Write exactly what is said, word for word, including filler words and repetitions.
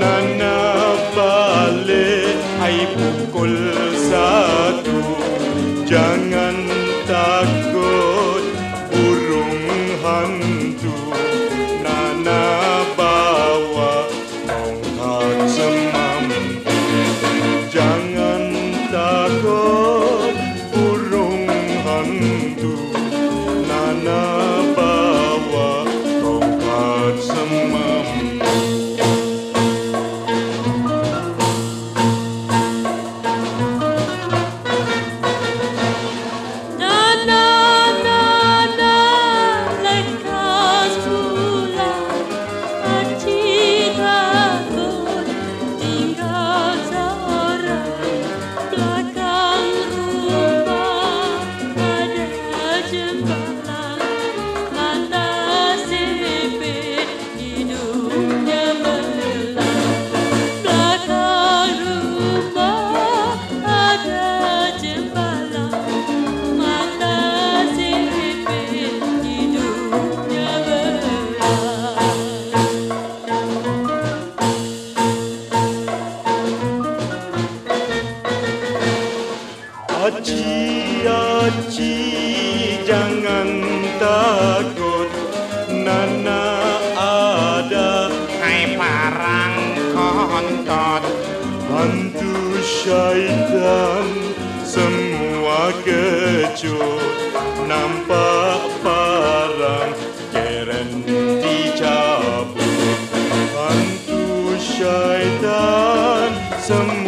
Nana balik hai pukul satu. Jangan takut burung hantu. Nana bawa tongkat semampu. Jangan takut burung hantu. Nana bawa tongkat semampu. Aci, aci, jangan takut, Nana ada. Hai parang kontot, Hantu syaitan semua kecut. Nampak parang keren dicabut. Hantu syaitan semua